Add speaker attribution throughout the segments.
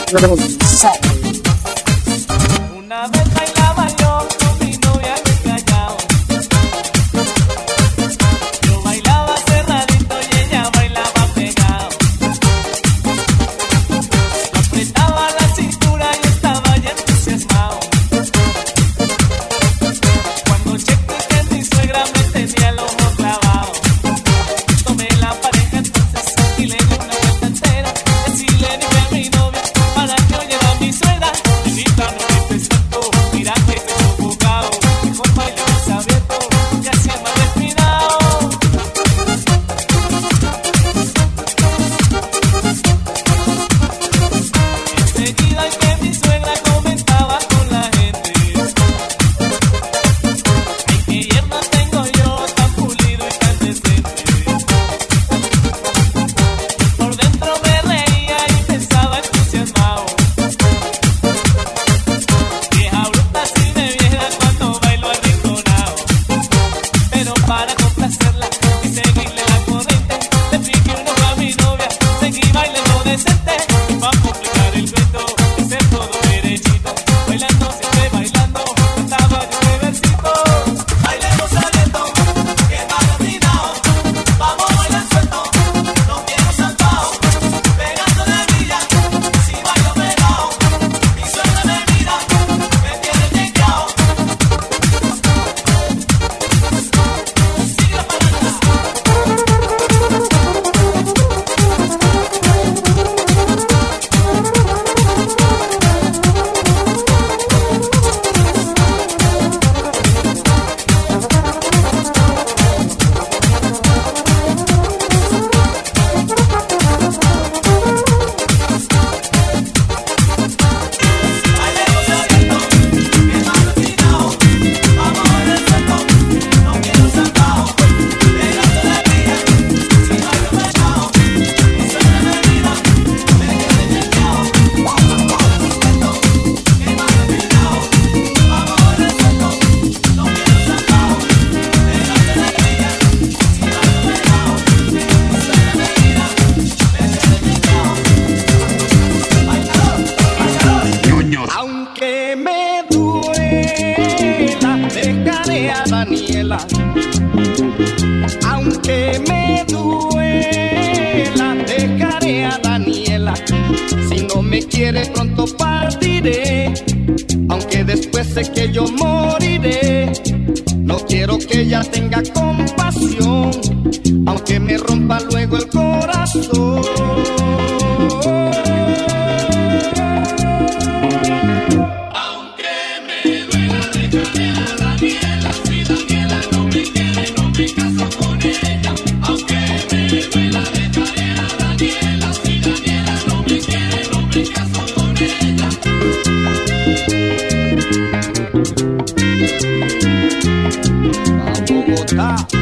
Speaker 1: Una vez bailaba yo con mi novia bien callado. Yo bailaba cerradito y ella bailaba pegado. Yo apretaba la cintura y estaba ya entusiasmado. Cuando chequé que mi suegra me tenía el ojo clavado, tomé la pareja entonces y le di una vuelta entera. Así le dije a mi novia para que oyera a mi suegra. Nenita, no me presento, mira que estoy sofocado. Con bailes abiertos y así es más refinado. Enseguida es que mi suegra comentaba con la gente: ay, qué yerno tengo yo, tan pulido y tan decente. Por dentro me reía y pensaba entusiasmado: vieja bruta si me viera cuando bailo arrinconado. Pero para complacerla y seguirle la corriente, le piqué un ojo a mi novia, seguí bailando decente. Y pa' complicar el cuento, hice todo derechito, bailando siempre bailando, cantaba yo este versito. Bailemos abierto, que más refinado, vamos a bailar suelto, no quiero saltado, pegando de brilla, si bailo pegado, mi suegra me mira, me tiene chequeado. Sigue la palanca. Bailemos abierto, que más refinado, vamos a bailar suelto, no quiero saltado, pegando de brilla, si bailo pegado, mi suegra me mira, me tiene chequeado. Bailemos abierto, que más refinado, vamos a bailar suelto, no quiero saltado, pegando de brilla, si bailo pegado, mi suegra me mira, me tiene chequeado.
Speaker 2: Aunque me duela, dejaré a Daniela. Aunque me duela, dejaré a Daniela. Si no me quiere pronto partiré, aunque después sé que yo moriré. No quiero que ella tenga compasión, aunque me rompa luego el corazón. A Bogotá.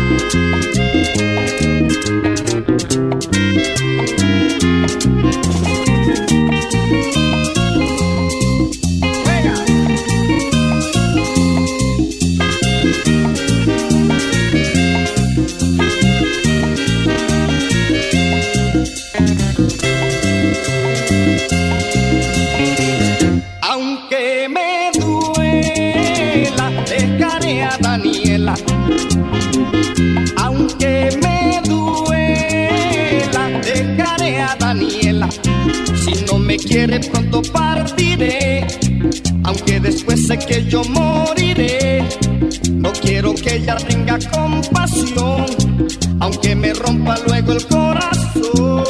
Speaker 2: Aunque me duela, dejaré a Daniela. Aunque me duela, dejaré a Daniela. Si no me quiere pronto partiré, aunque después sé que yo moriré. No quiero que ella tenga compasión, aunque me rompa luego el corazón.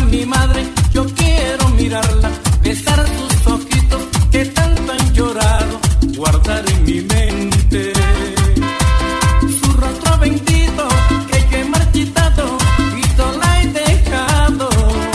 Speaker 1: mi madre, yo quiero mirarla, besar sus ojitos que tanto han llorado, guardar en mi mente su rostro bendito que yo he marchitado y sola he dejado.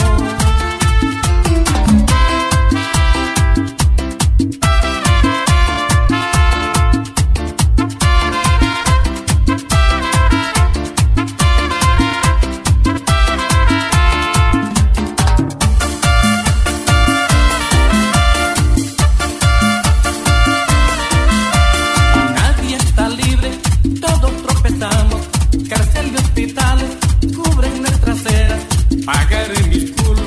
Speaker 1: Nadie está libre, todos tropezamos, cárcel y hospitales cubren nuestras eras, pagaré mis culpas